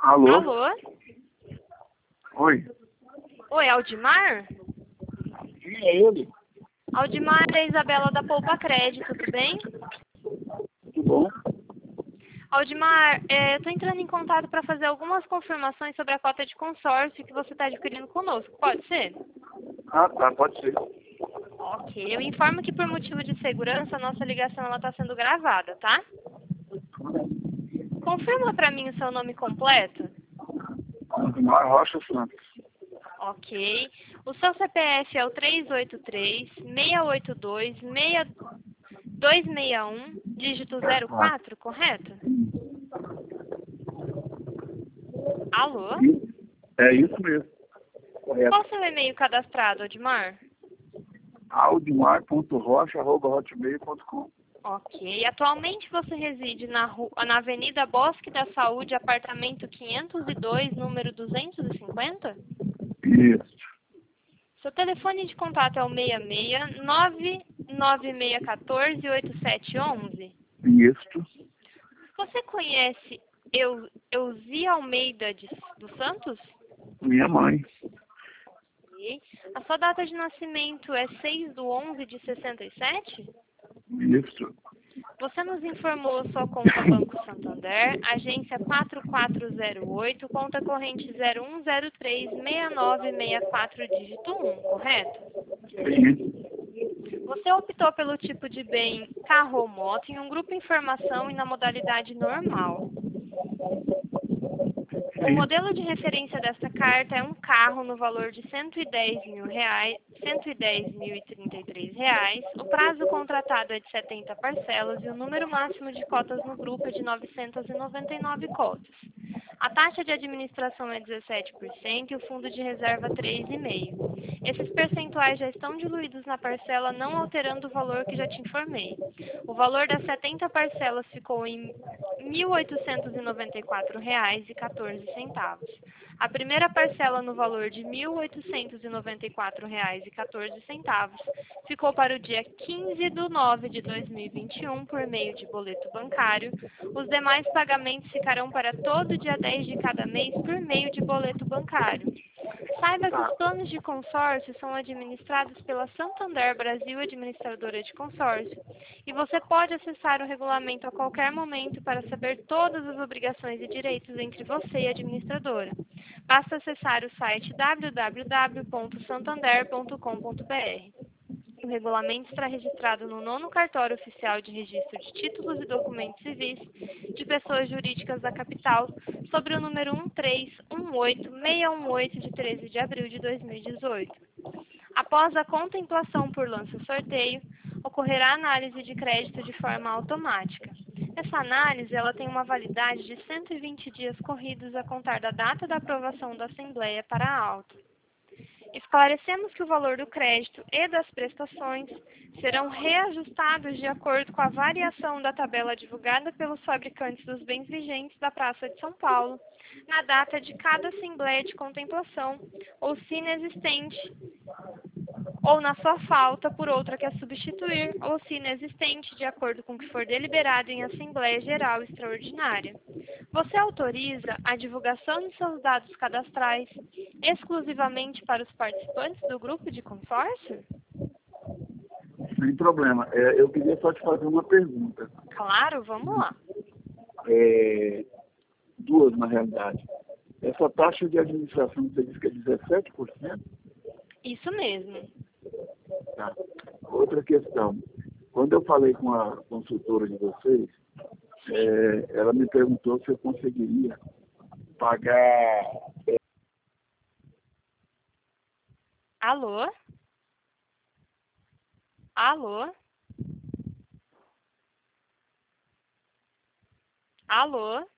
Alô? Alô? Oi? Oi, Aldimar? Quem é ele? Aldimar é a Isabela da Poupa Crédito, tudo bem? Tudo bom? Aldimar, eu estou entrando em contato para fazer algumas confirmações sobre a cota de consórcio que você está adquirindo conosco, pode ser? Ah, tá, pode ser. Ok, eu informo que por motivo de segurança a nossa ligação está sendo gravada, tá? Confirma para mim o seu nome completo? Andimar Rocha Santos. Ok. O seu CPF é o 383-682-261, dígito 04, correto? Alô? É isso mesmo. Correto. Qual o seu e-mail cadastrado, Odmar? Aldimar.rocha@hotmail.com. Ok. Atualmente você reside na Avenida Bosque da Saúde, apartamento 502, número 250? Isso. Seu telefone de contato é o 66 99614 8711. Isso. Você conhece Euzia Almeida dos Santos? Minha mãe. Ok. A sua data de nascimento é 6/11/67? Isso. Você nos informou sua conta Banco Santander, agência 4408, conta corrente 01036964, dígito 1, correto? Sim. Você optou pelo tipo de bem carro ou moto em um grupo informação e na modalidade normal. O modelo de referência desta carta é um carro no valor de R$ 110.033, o prazo contratado é de 70 parcelas e o número máximo de cotas no grupo é de 999 cotas. A taxa de administração é 17% e o fundo de reserva 3,5%. Esses percentuais já estão diluídos na parcela, não alterando o valor que já te informei. O valor das 70 parcelas ficou em R$ 1.894,14. A primeira parcela no valor de R$ 1.894,14 ficou para o dia 15/9/2021 por meio de boleto bancário. Os demais pagamentos ficarão para todo dia 10 de cada mês por meio de boleto bancário. Saiba que os planos de consórcio são administrados pela Santander Brasil Administradora de Consórcio e você pode acessar o regulamento a qualquer momento para saber todas as obrigações e direitos entre você e a administradora. Basta acessar o site www.santander.com.br. O regulamento está registrado no 9º Cartório Oficial de Registro de Títulos e Documentos Civis de Pessoas Jurídicas da Capital, sobre o número 1318618 de 13 de abril de 2018. Após a contemplação por lança-sorteio, ocorrerá análise de crédito de forma automática. Essa análise ela tem uma validade de 120 dias corridos a contar da data da aprovação da Assembleia para a auto. Esclarecemos que o valor do crédito e das prestações serão reajustados de acordo com a variação da tabela divulgada pelos fabricantes dos bens vigentes da Praça de São Paulo, na data de cada assembleia de contemplação, ou se inexistente, ou na sua falta por outra que a substituir, ou se inexistente, de acordo com o que for deliberado em Assembleia Geral Extraordinária. Você autoriza a divulgação de seus dados cadastrais exclusivamente para os participantes do grupo de consórcio? Sem problema. Eu queria só te fazer uma pergunta. Claro, vamos lá. Duas, na realidade. Essa taxa de administração, você disse que é 17%? Isso mesmo. Tá. Outra questão. Quando eu falei com a consultora de vocês, ela me perguntou se eu conseguiria pagar. Alô? Alô? Alô?